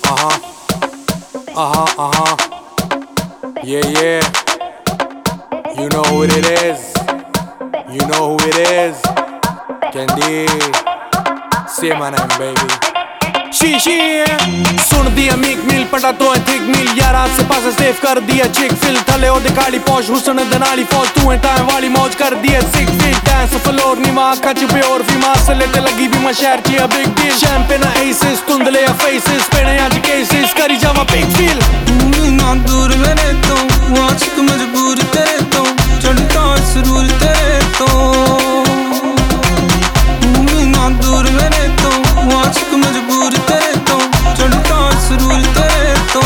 Yeah, yeah. You know who it is. You know who it is. Candy. Say my name, baby. She सुन दिया meek मिल पटा तो है thick मिल यारा से पास save कर दिया चिक फिल थले ओ दिखाड़ी पौश हुसन दनाली फौज तू है टाइम वाली मौज कर दिया सिक फिट डांस फ्लोर नीमा कच पे और फीमा से लेटे लगी भी मैं शहर की बिग डील शैंपेन एसेस तुंदले या फेसेस पेने आज केसेस करी जावा बिग फील ना दूर मेरे तो आशिक मजबूर तेरे तो चढ़ता सुरूर तेरे तो ना दूर मेरे तो आशिक मजबूर तेरे तो चढ़ता सुरूर तेरे तो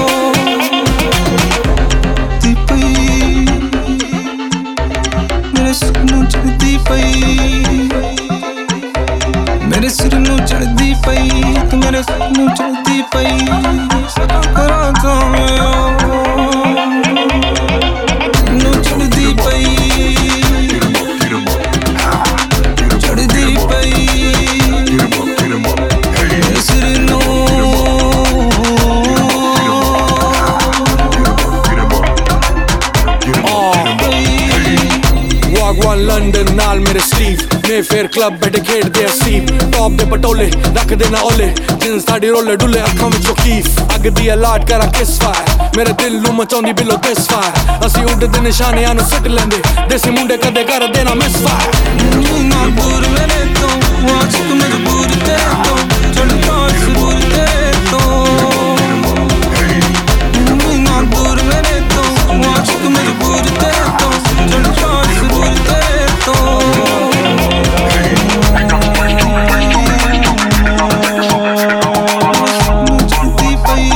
मेरे सिर नूं चढ़दी पई मेरे सिर नूं चढ़दी पई तू मेरे सिर नूं चढ़दी पई करा तो नूं चढ़दी पई चढ़दी पई मेरे सिर नूं Wagwan London नाल मेरे स्लीव मेफेयर क्लब बैठे खेड़ दे सीप टॉप दे पटोले रख देना ओले जिन्स ताड़ी रोले डुले अखां विच कीफ अग दी लाड करा किस फायर मेरे दिल नूं मचाउंदी बिलो दिस फायर असी उड़दे निशाने आनू सट लेंदे देसी मुंडे कदे कर देना मिस फायर ना दूर मेरे तो आशिक मजबूर तेरे तो चढ़ता सुरूर तेरे तो ना दूर मेरे तो आशिक मजबूर तेरे तो चढ़ता सुरूर तेरे तो चढ़ती पई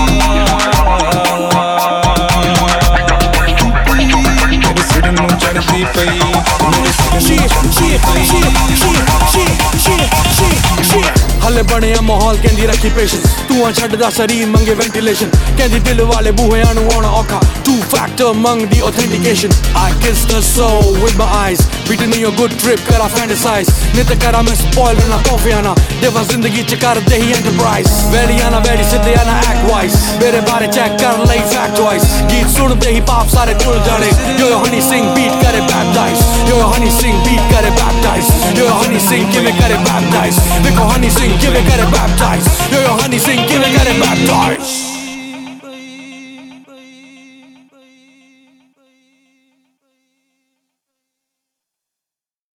मेरे सिर नूं चढ़दी पई मेरे सिर नूं चढ़दी पई हले बने माहौल कहंदी रखी पेशेंस तू आ छड्डदा शरीर मंगे वेंटिलेशन कहंदी दिल वाले बूहे आनू आना औखा टू फैक्टर मंग दी authentication I kiss the soul with my eyes beating in your good trip करा fantasize नित करा मैं spoil ना कॉफी आना देवा जिंदगी च कर दे ही enterprise वेली आना वेली सिद्धे आना act wise मेरे बारे चेक कर लई fact wise गीत सुन दे ही पाप सारे तुल जाने yo honey sing beat करे baptize yo honey sing beat करे baptize yo honey sing give it करे baptize देखो honey sing give it करे baptize yo honey sing give it करे baptize